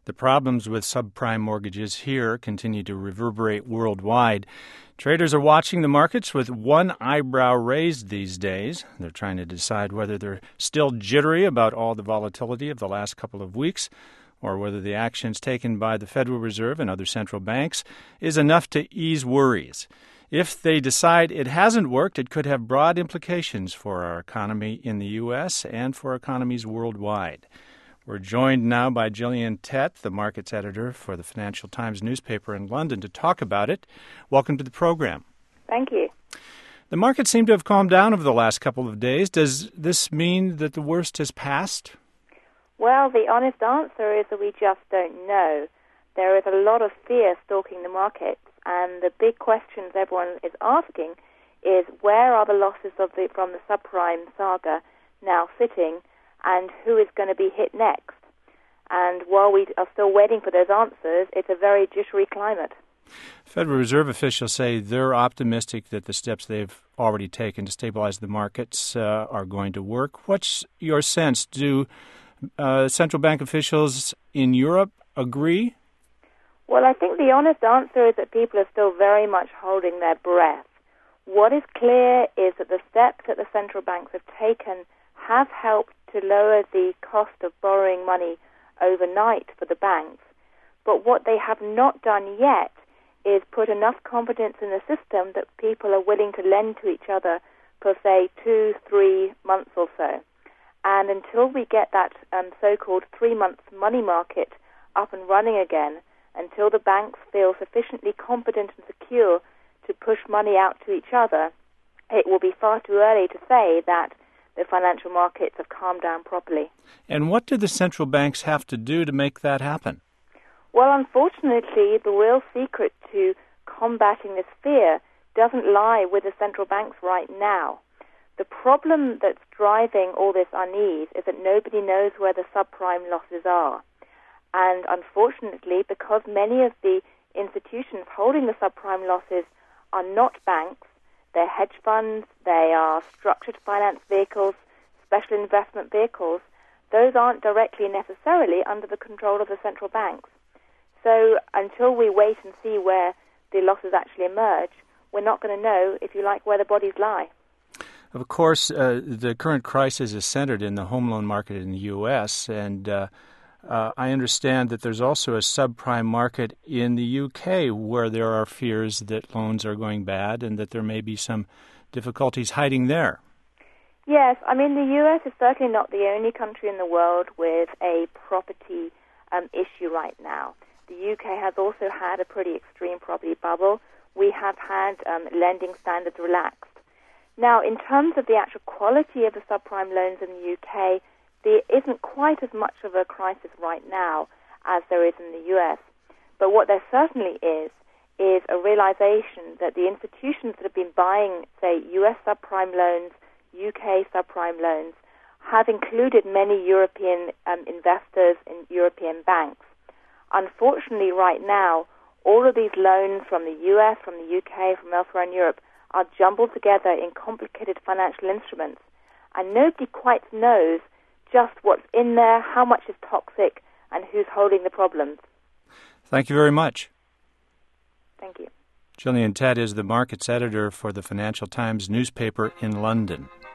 The problems with subprime mortgages here continue to reverberate worldwide. Traders are watching the markets with one eyebrow raised these days. They're trying to decide whether they're still jittery about all the volatility of the last couple of weeks, or whether the actions taken by the Federal Reserve and other central banks is enough to ease worries. If they decide it hasn't worked, it could have broad implications for our economy in the U.S. and for economies worldwide. We're joined now by Gillian Tett, the markets editor for the Financial Times newspaper in London, to talk about it. Welcome to the program. Thank you. The markets seem to have calmed down over the last couple of days. Does this mean that the worst has passed? Well, the honest answer is that we just don't know. There is a lot of fear stalking the markets, and the big questions everyone is asking is where are the losses from the subprime saga now sitting, and who is going to be hit next? And while we are still waiting for those answers, it's a very jittery climate. Federal Reserve officials say they're optimistic that the steps they've already taken to stabilize the markets are going to work. What's your sense? Do central bank officials in Europe agree? Well, I think the honest answer is that people are still very much holding their breath. What is clear is that the steps that the central banks have taken have helped to lower the cost of borrowing money overnight for the banks. But what they have not done yet is put enough confidence in the system that people are willing to lend to each other for, say, 2-3 months or so. And until we get that so-called 3-month money market up and running again, until the banks feel sufficiently competent and secure to push money out to each other, it will be far too early to say that the financial markets have calmed down properly. And what do the central banks have to do to make that happen? Well, unfortunately, the real secret to combating this fear doesn't lie with the central banks right now. The problem that's driving all this unease is that nobody knows where the subprime losses are. And unfortunately, because many of the institutions holding the subprime losses are not banks, they're hedge funds, they are structured finance vehicles, special investment vehicles, those aren't directly necessarily under the control of the central banks. So until we wait and see where the losses actually emerge, we're not going to know, if you like, where the bodies lie. Of course, the current crisis is centered in the home loan market in the U.S., and I understand that there's also a subprime market in the U.K. where there are fears that loans are going bad and that there may be some difficulties hiding there. Yes, I mean, the U.S. is certainly not the only country in the world with a property issue right now. The U.K. has also had a pretty extreme property bubble. We have had lending standards relaxed. Now, in terms of the actual quality of the subprime loans in the UK, there isn't quite as much of a crisis right now as there is in the US. But what there certainly is a realization that the institutions that have been buying, say, US subprime loans, UK subprime loans, have included many European investors in European banks. Unfortunately, right now, all of these loans from the US, from the UK, from elsewhere in Europe are jumbled together in complicated financial instruments, and nobody quite knows just what's in there, how much is toxic, and who's holding the problems. Thank you very much. Thank you. Gillian Tett is the markets editor for the Financial Times newspaper in London.